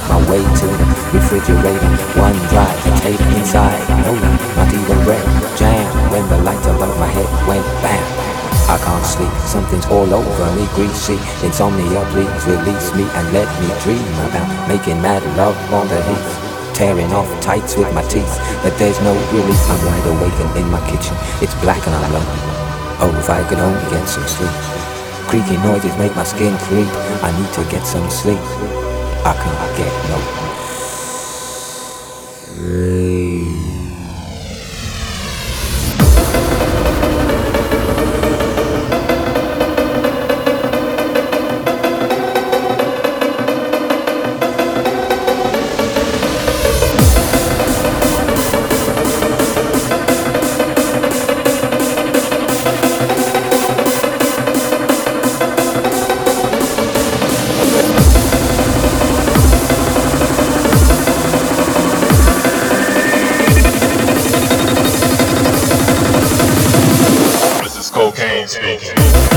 my way to the refrigerator. One drive, tape inside, no light, not even bread. Jam when the lights above my head went bam. I can't sleep, something's all over me, greasy. Insomnia, please release me and let me dream about making mad love on the heath. Tearing off tights with my teeth, but there's no relief. I'm wide awake and in my kitchen, it's black and I'm lonely. Oh, if I could only get some sleep. Creaky noises make my skin creep. I need to get some sleep. I can't get no sleep. Cocaine speaking.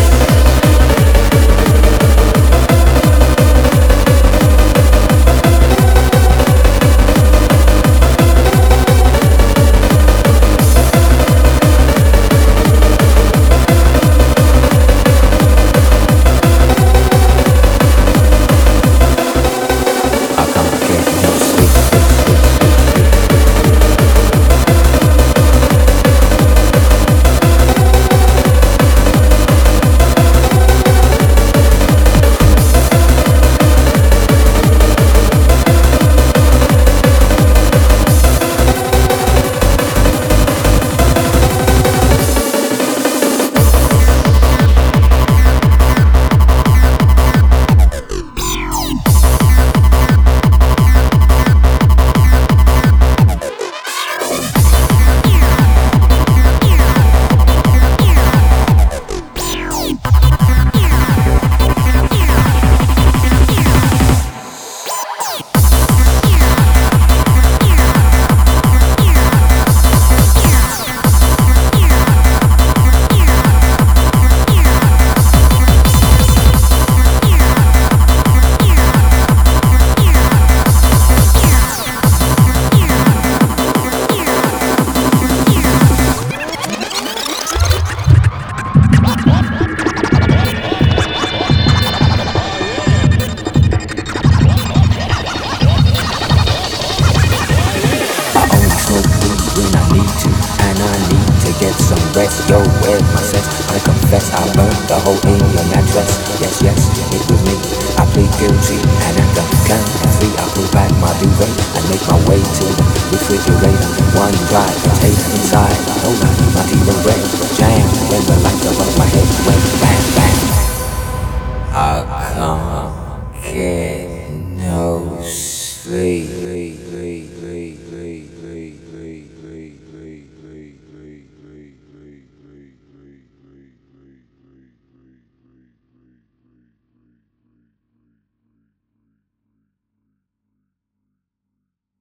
Get some rest, yo, where's my sense? I confess I burned the hole in your mattress. Yes, yes, it was me. I plead guilty, and at the count of three I pull back my duvet and make my way to the refrigerator. One drive, tape inside, no light, not even bread. Jam when the lights above my head went bang, bang. I can't get no sleep.